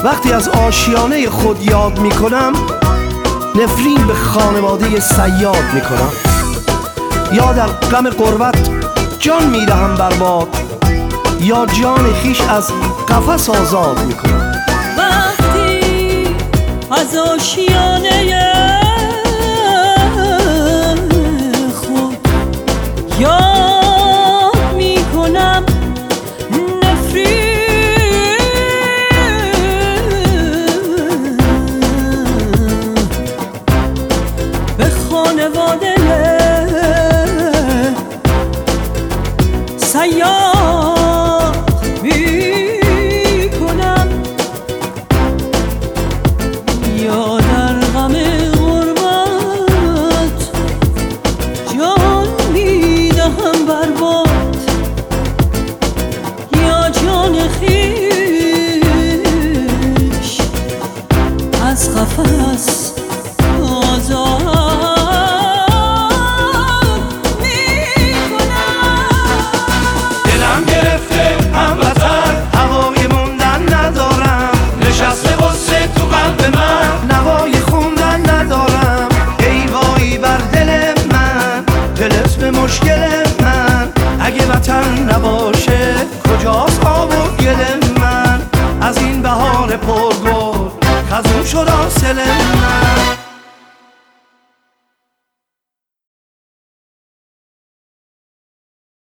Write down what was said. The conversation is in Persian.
وقتی از آشیانه خود یاد میکنم نفرین به خانواده صیاد میکنم، یا در غم غربت جان میدهم بر باد، یا جان خیش از قفس آزاد میکنم. وقتی از آشیانه خود یاد میکنم نفرین به خانواده صیاد میکنم، یا در غم غربت جان میدهم بر باد، یا جان خویش از قفس آزاد. مشکل من اگه وطن نباشه کجاست آب و گل من؟ از این بهار پرگل خزون شد حاصل من.